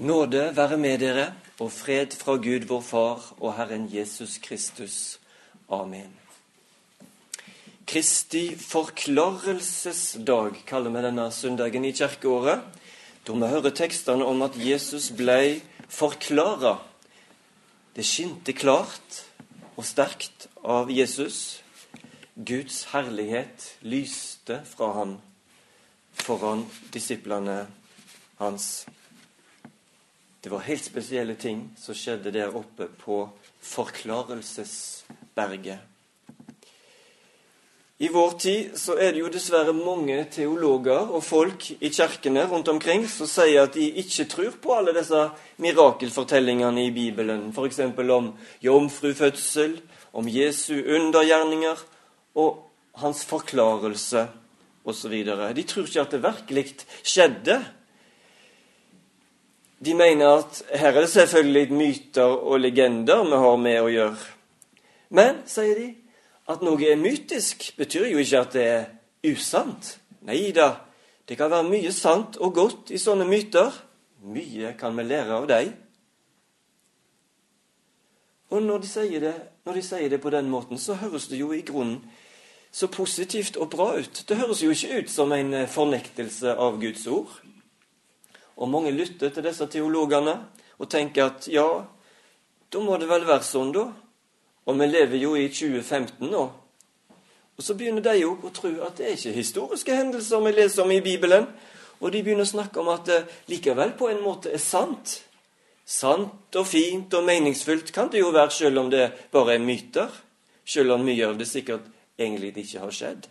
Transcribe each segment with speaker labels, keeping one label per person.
Speaker 1: Nåde være med dere, og fred fra Gud vår Far og Herren Jesus Kristus. Amen. Kristi forklarelsesdag kaller vi denne søndagen i kirkeåret, da vi hører tekstene om at Jesus ble forklaret. Det skinte klart og sterkt av Jesus. Guds herlighet lyste fra ham foran disiplene hans. Det var helt spesielle ting som skjedde der oppe på forklarelsesberget. I vår tid så er det jo dessverre mange teologer og folk i kirkene rundt omkring som sier at de ikke tror på alle disse mirakelfortellingene i Bibelen, for eksempel om jomfrufødsel, om Jesu undergjerninger og hans forklarelse osv. De tror ikke at det virkelig skjedde. De mener at her er det selvfølgelig myter og legender vi har med å gjøre. Men, sier de, at noe er mytisk betyr jo ikke at det er usant. Neida, det kan være mye sant og godt i sånne myter. Mye kan vi lære av dem. Og når de sier det på den måten, så høres det jo i grunnen så positivt og bra ut. Det høres jo ikke ut som en fornektelse av Guds ord. Og mange lytter til disse teologene og tenker at ja, da må det vel være sånn da. Og vi lever jo i 2015 nå. Og så begynner de jo å tro at det er ikke historiske hendelser vi leser om i Bibelen. Og de begynner å snakke om at det likevel på en måte er sant. Sant og fint og meningsfullt kan det jo være selv om det bare er myter. Selv om mye av det sikkert egentlig ikke har skjedd.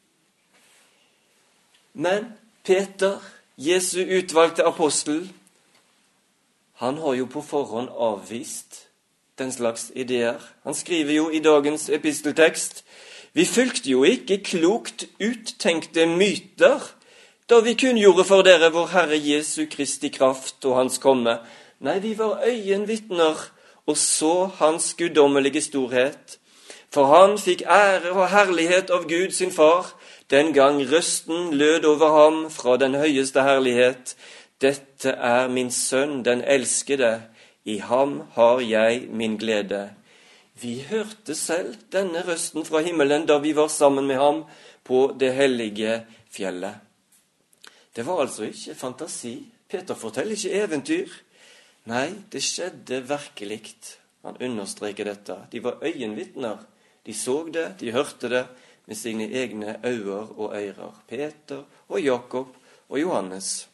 Speaker 1: Men Peter, Jesu utvalgte apostel, han har jo på forhånd avvist den slags ideer. Han skriver jo i dagens episteltekst: Vi fulgte jo ikke klokt uttenkte myter, da vi kunngjorde for dere vår Herre Jesu Kristi kraft og hans komme. Nei, vi var øyenvitner og så hans guddommelige storhet. For han fikk ære og herlighet av Gud sin far, den gang røsten lød over ham fra den høyeste herlighet. Dette er min sønn, den elskede. I ham har jeg min glede. Vi hørte selv denne røsten fra himmelen da vi var sammen med ham på det hellige fjellet. Det var altså ikke fantasi. Peter forteller ikke eventyr. Nei, det skjedde virkelig. Han understreker dette. De var øyenvitner. De så det, de hørte det med sine egne øyne og ører. Peter og Jakob og Johannes.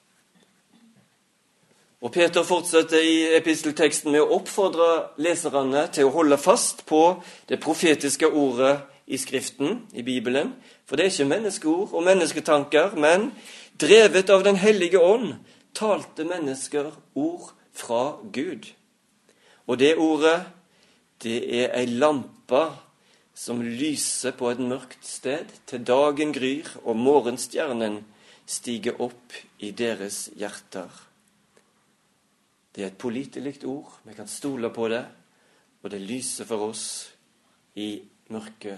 Speaker 1: Og Peter fortsetter i epistelteksten med å oppfordre leserne til å holde fast på det profetiske ordet i Skriften, i Bibelen. For det er ikke menneskeord og mennesketanker, men drevet av den hellige ånd talte mennesker ord fra Gud. Og det ordet, det er ei lampe som lyser på et mørkt sted til dagen gryr og morgenstjernen stiger opp i deres hjerter. Det er et pålitelig ord, vi kan stole på det, og det lyser for oss i mørket.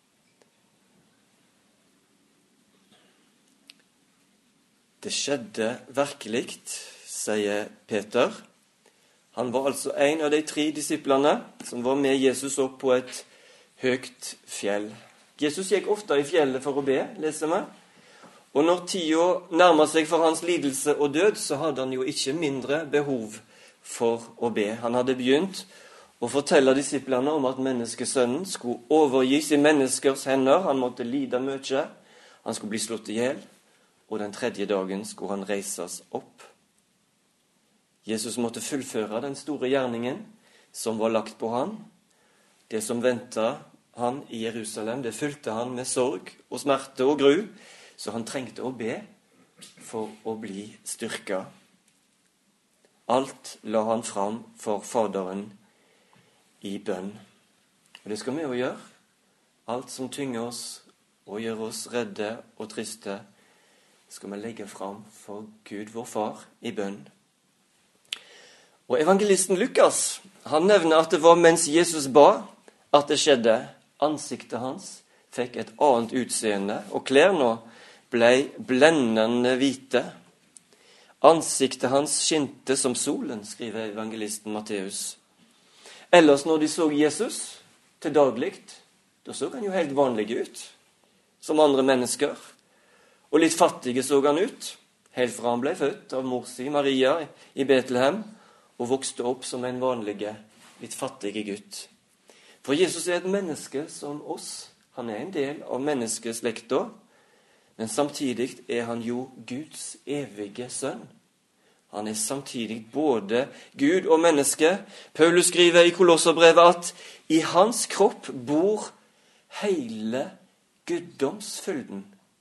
Speaker 1: Det skjedde virkelig, sier Peter. Han var altså en av de 3 disiplene som var med Jesus opp på et høyt fjell. Jesus gikk ofte i fjellet for å be, leser vi. Og når tida nærmer seg for hans lidelse og død, så hadde han jo ikke mindre behov for å be. Han hadde begynt å fortelle disiplene om at menneskesønnen skulle overgis i menneskers hender. Han måtte lide mye. Han skulle bli slått ihjel. Og den 3. dagen skulle han reises opp. Jesus måtte fullføre den store gjerningen som var lagt på han. Det som ventet han i Jerusalem, det fylte han med sorg og smerte og gru, så han trengte å be for å bli styrket. Alt la han fram for Faderen i bønn. Og det skal vi jo gjøre. Alt som tynger oss og gjør oss redde og triste, skal vi legge fram for Gud vår Far i bønn. Og evangelisten Lukas, han nevner at det var mens Jesus ba at det skjedde. Ansiktet hans fikk et annet utseende, og klærne ble blendende hvite. Ansiktet hans skinte som solen, skriver evangelisten Matteus. Ellers når de så Jesus til daglig, da så han jo helt vanlig ut, som andre mennesker. Og litt fattige så han ut, helt fra han ble født av mor si, Maria, i Betlehem, og vokste opp som en vanlig, litt fattige gutt. For Jesus er et menneske som oss. Han er en del av menneskeslekta, men samtidig er han jo Guds evige sønn. Han er samtidig både Gud og menneske. Paulus skriver i Kolosserbrevet at i hans kropp bor hele guddomsfylden.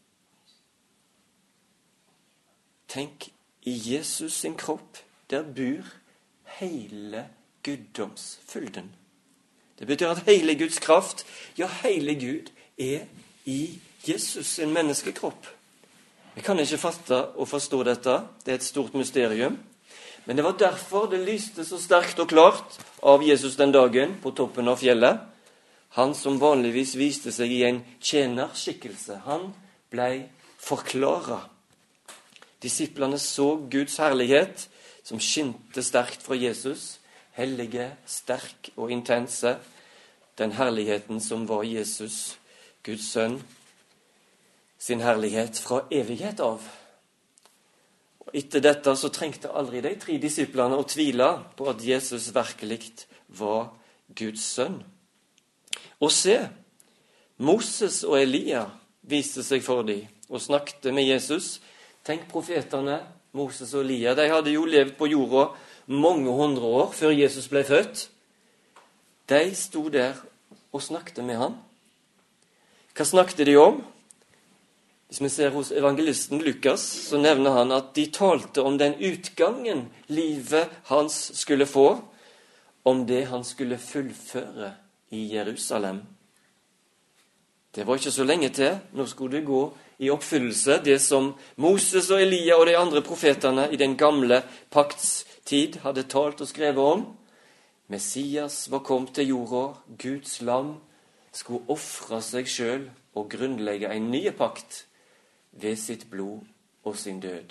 Speaker 1: Tenk, i Jesus sin kropp, der bor hele guddomsfylden. Det betyr at hele Guds kraft, ja, hele Gud, er i Jesus sin menneskekropp. Vi kan ikke fatte og forstå dette. Det er et stort mysterium. Men det var derfor det lyste så sterkt og klart av Jesus den dagen på toppen av fjellet. Han som vanligvis viste seg i en tjenerskikkelse. Han ble forklaret. Disiplene så Guds herlighet som skinte sterkt fra Jesus. Hellige, sterk og intense. Den herligheten som var Jesus, Guds sønn, sin herlighet fra evighet av. Og etter dette så trengte aldri de 3 disiplene å tvile på at Jesus virkelig var Guds sønn. Og se, Moses og Elia viste seg for dem og snakket med Jesus. Tenk profetene, Moses og Elia, de hadde jo levd på jorda mange 100 år før Jesus ble født. De sto der og snakket med han. Hva snakket de om? Hvis vi ser hos evangelisten Lukas, så nevner han at de talte om den utgangen livet hans skulle få, om det han skulle fullføre i Jerusalem. Det var ikke så lenge til. Nå skulle det gå i oppfyllelse det som Moses og Elia og de andre profetene i den gamle paktstid hadde talt og skrevet om. Messias var kommet til jorda, Guds lam skulle offre seg selv og grunnlegge en ny pakt ved sitt blod og sin død.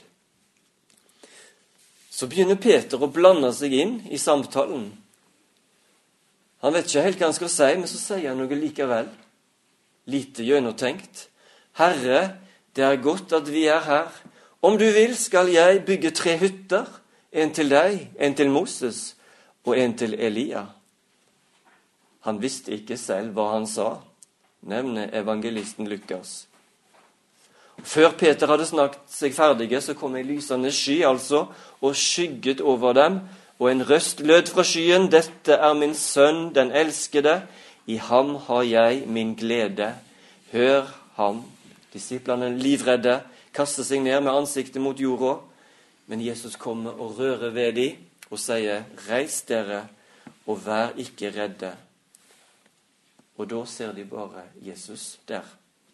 Speaker 1: Så begynner Peter å blande seg inn i samtalen. Han vet ikke helt hva han skal si, men så sier han noe likevel. Lite gjennomtenkt. Herre, det er godt at vi er her. Om du vil, skal jeg bygge 3 hytter. En til deg, en til Moses og en til Elia. Han visste ikke selv hva han sa, nevner evangelisten Lukas. Før Peter hadde snakket seg ferdige, så kom en lysende sky, og skygget over dem, og en røst lød fra skyen, dette er min sønn, den elskede, i ham har jeg min glede. Hør ham. Disiplene livredde, kaster seg ned med ansiktet mot jorda, men Jesus kommer og rører ved dem, og sier, reis dere, og vær ikke redde. Og da ser de bare Jesus der.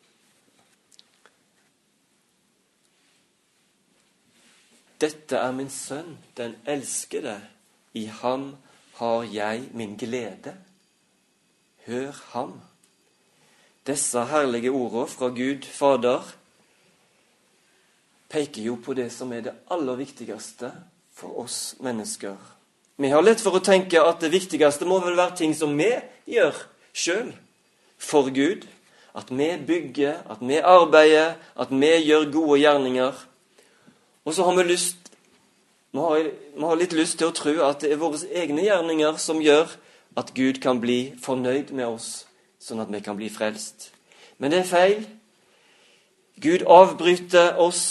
Speaker 1: Dette er min sønn, den elskede. I ham har jeg min glede. Hør ham. Disse herlige ordene fra Gud Fader peker jo på det som er det aller viktigste for oss mennesker. Vi har lett for å tenke at det viktigste må vel være ting som vi gjør selv for Gud. At vi bygger, at vi arbeider, at vi gjør gode gjerninger. Og så har vi har litt lyst til å tro at det er våre egne gjerninger som gjør at Gud kan bli fornøyd med oss, sånn at vi kan bli frelst. Men det er feil. Gud avbryter oss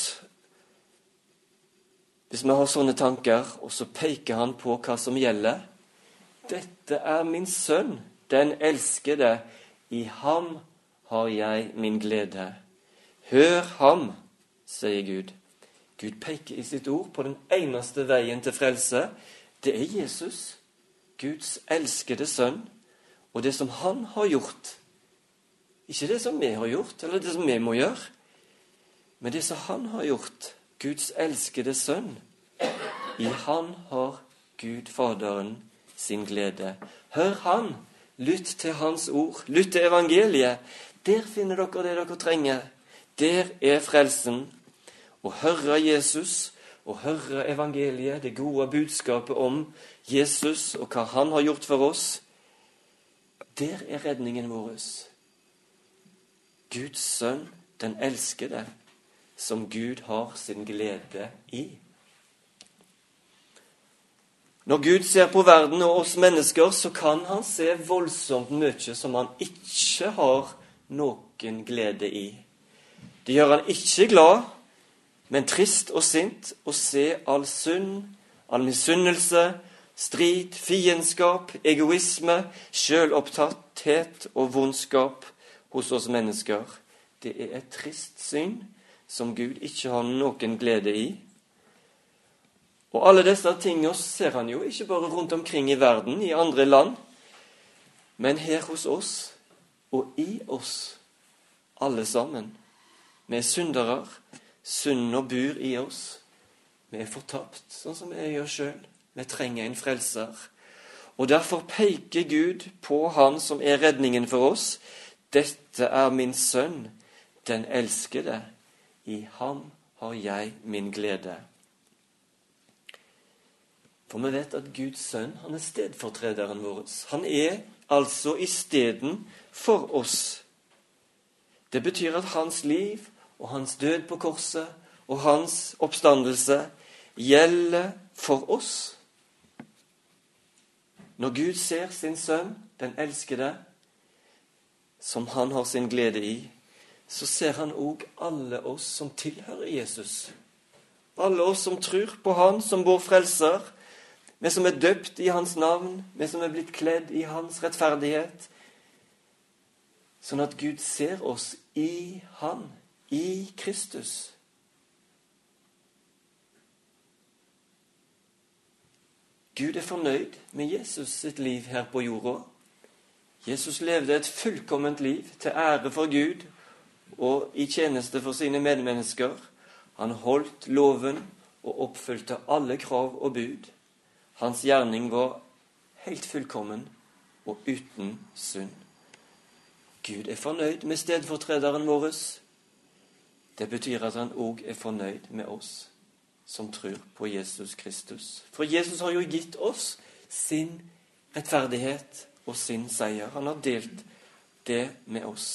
Speaker 1: hvis vi har sånne tanker, og så peker han på hva som gjelder. Dette er min sønn, den elskede. I ham har jeg min glede. Hør ham, sier Gud. Gud peker i sitt ord på den eneste veien til frelse. Det er Jesus, Guds elskede sønn, og det som han har gjort. Ikke det som vi har gjort, eller det som vi må gjøre, men det som han har gjort, Guds elskede sønn. I han har Gud Faderen sin glede. Hør han, lytt til hans ord, lytt til evangeliet. Der finner dere det dere trenger. Der er frelsen. Å høre Jesus, å høre evangeliet, det gode budskapet om Jesus og hva han har gjort for oss, der er redningen vår. Guds sønn, den elskede, som Gud har sin glede i. Når Gud ser på verden og oss mennesker, så kan han se voldsomt mye som han ikke har noen glede i. Det gjør han ikke glad, men trist og sint å se all synd, all misunnelse, strid, fiendskap, egoisme, selvopptatthet og vondskap hos oss mennesker. Det er et trist syn som Gud ikke har noen glede i. Og alle disse tingene ser han jo ikke bare rundt omkring i verden, i andre land, men her hos oss og i oss, alle sammen. Vi er syndere, synden bor i oss. Vi er fortapt, sånn som vi gjør selv. Vi trenger en frelser. Og derfor peker Gud på han som er redningen for oss. Dette er min sønn, den elskede. I ham har jeg min glede. For vi vet at Guds sønn, han er stedfortrederen vår. Han er altså i steden for oss. Det betyr at hans liv og hans død på korset og hans oppstandelse gjelder for oss. Når Gud ser sin sønn, den elskede, som han har sin glede i, så ser han også alle oss som tilhører Jesus. Alle oss som tror på han som vår frelser, vi som er døpt i hans navn, vi som er blitt kledd i hans rettferdighet, sånn at Gud ser oss i han, i Kristus. Gud er fornøyd med Jesus sitt liv her på jorda. Jesus levde et fullkomment liv til ære for Gud og i tjeneste for sine medmennesker. Han holdt loven og oppfylte alle krav og bud. Hans gjerning var helt fullkommen og uten synd. Gud er fornøyd med stedfortrederen vår. Det betyr at han også er fornøyd med oss som tror på Jesus Kristus. For Jesus har jo gitt oss sin rettferdighet og sin seier. Han har delt det med oss.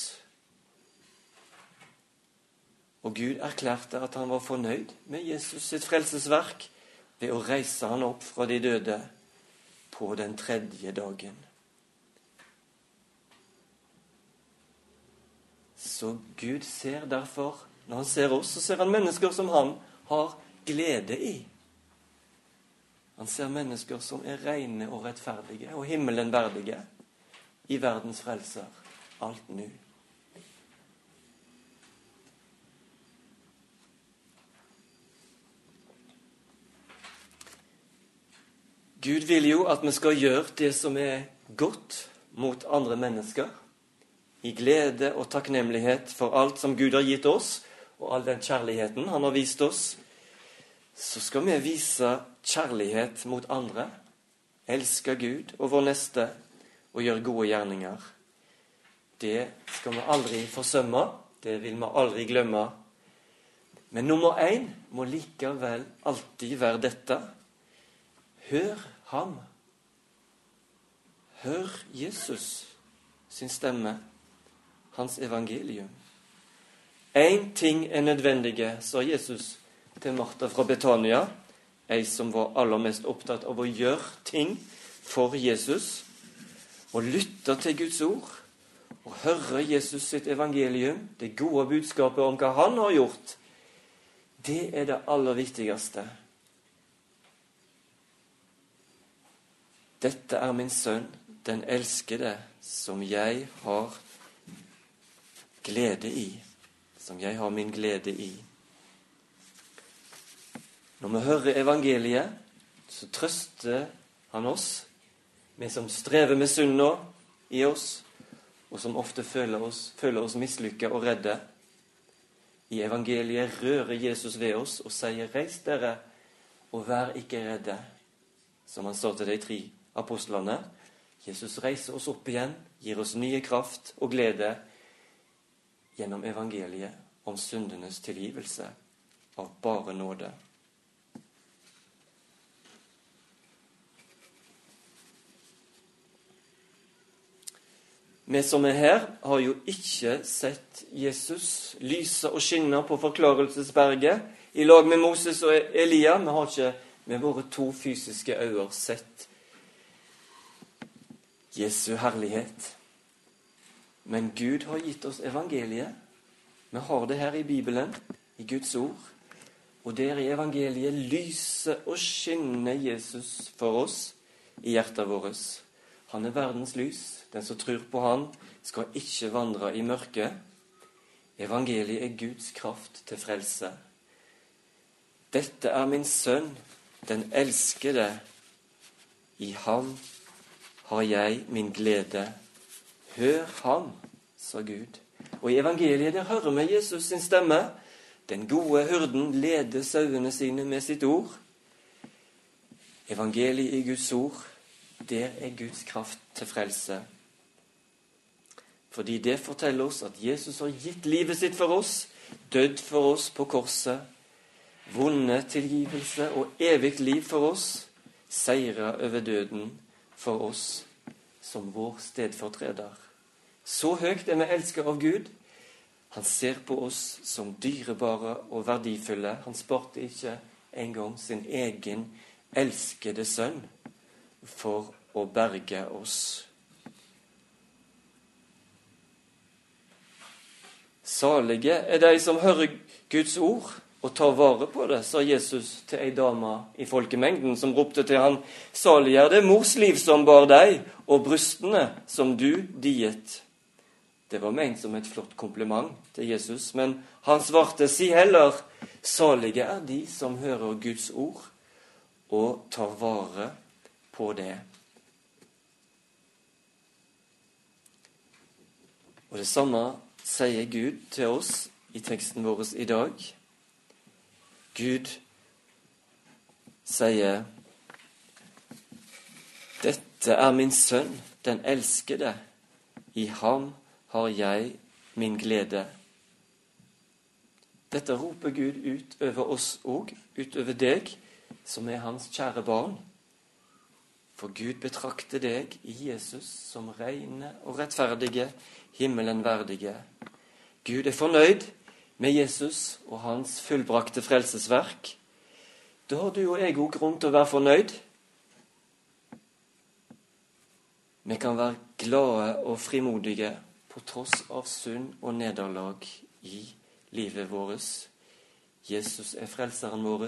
Speaker 1: Og Gud erklærte at han var fornøyd med Jesus sitt frelsesverk ved å reise han opp fra de døde på den 3. dagen. Så Gud ser derfor, når han ser oss, så ser han mennesker som han har glede i. Han ser mennesker som er rene og rettferdige og himmelen verdige i verdens frelser alt nu. Gud vil jo at vi skal gjøre det som er godt mot andre mennesker, i glede og takknemlighet for alt som Gud har gitt oss, og all den kjærligheten han har vist oss. Så skal vi vise kjærlighet mot andre, elske Gud og vår neste, og gjøre gode gjerninger. Det skal vi aldri forsømme, det vil vi aldri glemme. Men nummer 1 må likevel alltid være dette. Hør ham. Hør Jesus sin stemme, hans evangelium. En ting er nødvendige, sa Jesus til Martha fra Betania, ei som var aller mest opptatt av å gjøre ting for Jesus, og lytte til Guds ord, og høre Jesus sitt evangelium, det gode budskapet om hva han har gjort. Det er det aller viktigste. Dette er min sønn, den elskede, som jeg har glede i, som jeg har min glede i. Når vi hører evangeliet, så trøster han oss, vi som strever med synda i oss, og som ofte føler oss mislykket og redde. I evangeliet rører Jesus ved oss og sier, reis dere, og vær ikke redde, som han sa til de 3 apostlene. Jesus reiser oss opp igjen, gir oss nye kraft og glede gjennom evangeliet om syndenes tilgivelse av bare nåde. Vi som er her, har jo ikke sett Jesus lyse og skinne på forklarelsesberget i lag med Moses og Elia. Vi har ikke med våre to fysiske øyne sett Jesu herlighet. Men Gud har gitt oss evangeliet. Vi har det her i Bibelen, i Guds ord. Og der i evangeliet lyser og skinner Jesus for oss i hjertet vårt. Han er verdens lys. Den som tror på han, skal ikke vandre i mørket. Evangeliet er Guds kraft til frelse. Dette er min sønn, den elskede. I ham har jeg min glede. Hør ham, sa Gud. Og i evangeliet der hører vi Jesus sin stemme. Den gode hyrden leder sauene sine med sitt ord. Evangeliet i Guds ord, der er Guds kraft til frelse. Fordi det forteller oss at Jesus har gitt livet sitt for oss, dødd for oss på korset, vunnet tilgivelse og evig liv for oss, seiret over døden for oss som vår stedfortreder. Så høyt er vi elsket av Gud. Han ser på oss som dyrebare og verdifulle. Han sparte ikke engang sin egen elskede sønn for å berge oss. Salige er de som hører Guds ord og tar vare på det, sa Jesus til ei dame i folkemengden som ropte til han, salig er det mors liv som bar deg, og brystene som du diet. Det var ment som et flott kompliment til Jesus, men han svarte, si heller, salige er de som hører Guds ord og tar vare på det. Og det samme sier Gud til oss i teksten vår i dag. Gud sier, dette er min sønn, den elskede. I ham har jeg min glede. Dette roper Gud ut over oss og ut over deg, som er hans kjære barn. For Gud betrakter deg i Jesus som rene og rettferdige, himmelen verdige. Gud er fornøyd med Jesus og hans fullbrakte frelsesverk. Da har du og jeg også grunn til å være fornøyd. Vi kan være glade og frimodige på tross av synd og nederlag i livet vårt. Jesus er frelseren vår.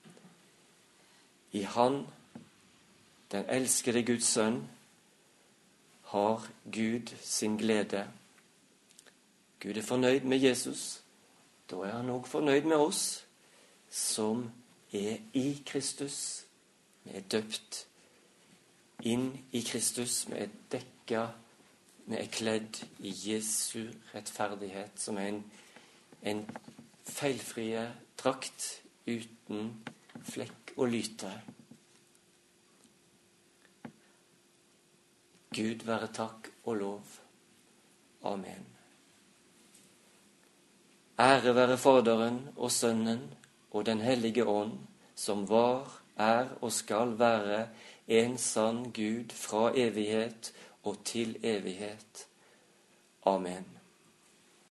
Speaker 1: I han, den elskede Guds sønn, har Gud sin glede. Gud er fornøyd med Jesus. Da er han også fornøyd med oss som er i Kristus. Vi er døpt inn i Kristus. Vi er dekket, vi er kledd i Jesu rettferdighet, som er en feilfrie drakt uten flekk og lyte. Gud være takk og lov. Amen. Ære være Faderen og Sønnen og den hellige ånd, som var, er og skal være en sann Gud fra evighet og til evighet. Amen.